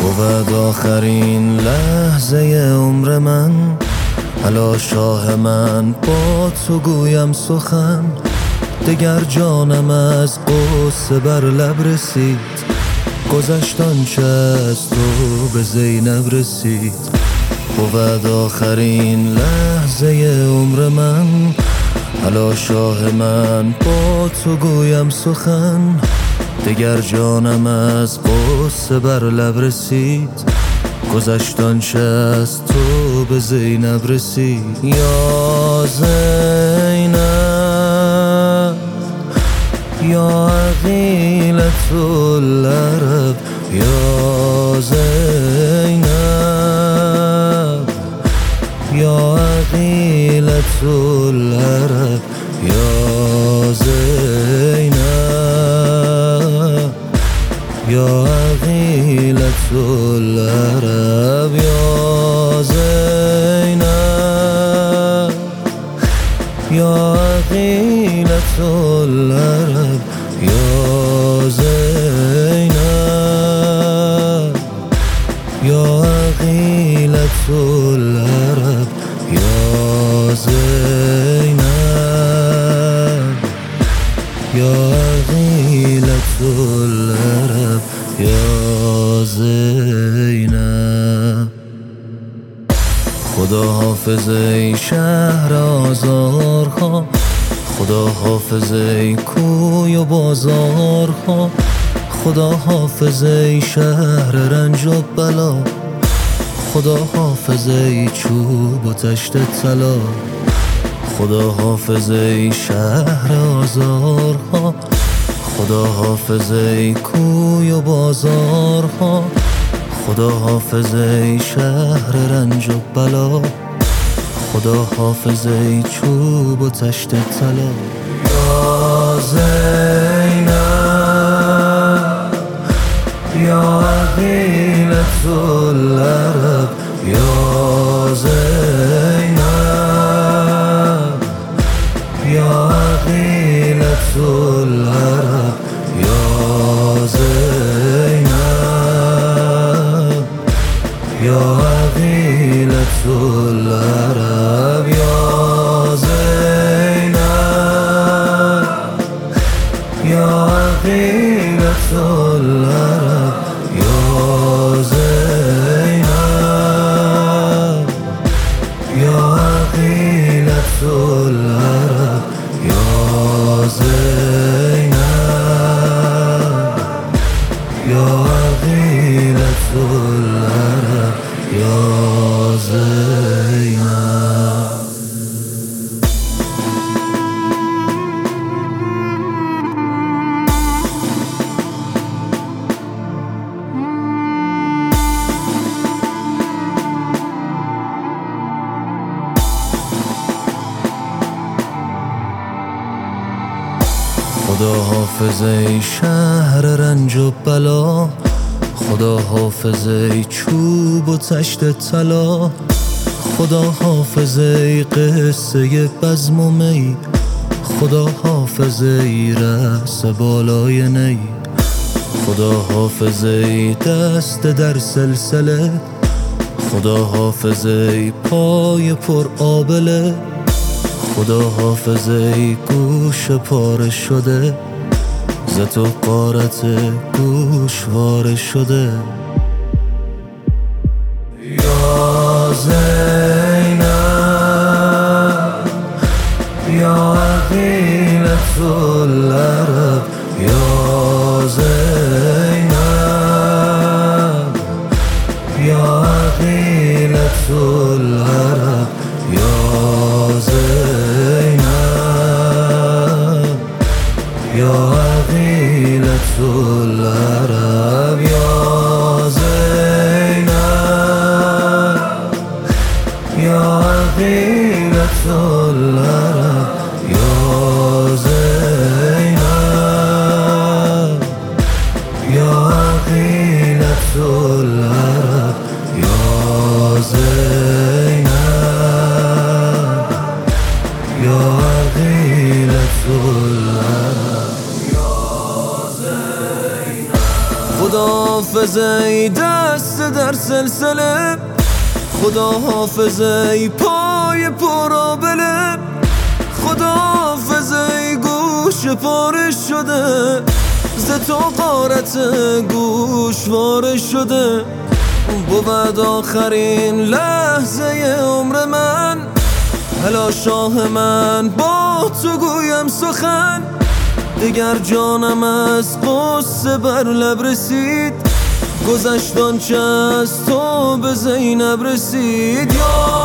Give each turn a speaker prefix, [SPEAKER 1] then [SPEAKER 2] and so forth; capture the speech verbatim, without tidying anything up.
[SPEAKER 1] بود آخرین لحظه عمر من، الا شاه من با تو گویم سخن. دگر جانم از قصه بر لب رسید، گذشت آنچه از تو به زینب رسید. بود آخرین لحظه عمر من، الا شاه من با تو گویم سخن. دگر جانم از قصه بر لب رسید، گذشت آنچه از تو به زینب رسید. یا زینب یا عقیلة العرب، یا زینب یا عقیلة العرب، یا زینب یا عقیلة العرب، یا زینب یا عقیلة العرب، یا زینب یا عقیلة العرب، یا زینب یا عقیلة العرب، یا زینب. خدا حافظ ای شهر آزارها، خدا حافظ ای کوی و بازارها، خدا حافظ ای شهر رنج و بلا، خدا حافظ ای چوب و تشت طلا. خدا حافظ ای شهر آزارها، خدا حافظ ای کوی و بازارها، خدا حافظ ای شهر رنج و بلا، خدا حافظ ای چوب و تشت طلا. یا زینب یا عقیلة العرب، یا زینب یا عقیلة العرب، یا زینب یا عقیلة العرب، یا زینب یا عقیلة العرب، یا زینب یا عقیلة العرب، یا زینب یا عقیلة العرب، یا زینب. خدا حافظ ای شهر رنج و بلا، خدا حافظ ای چوب و تشت طلا، خدا حافظ ای قصه بزم و می، خدا حافظ ای رأس بالای نی، خدا حافظ ای دست در سلسله، خدا حافظ ای پای پر آبله، خدا حافظ ای گوش پاره شده، ز تو غارت گوشواره شده. یا زینب یا عقیلة العرب، یا زینب یا عقیلة العرب، یا زینب یا عقیلة العرب، یا زینب یا عقیلة العرب، یا زینب یا عقیلة العرب، یا زینب یا عقیلة العرب، یا زینب. خدا حافظ ای دست در سلسله، خدا حافظ ای پای پرابله، خدا حافظ ای گوش پاره شده، ز تو غارت گوشواره شده. بود آخرین لحظه عمر من، هلا شاه من با تو گویم سخن، دیگر جانم از قصه بر لب رسید، گذشت آنچه از تو به زینب رسید. یا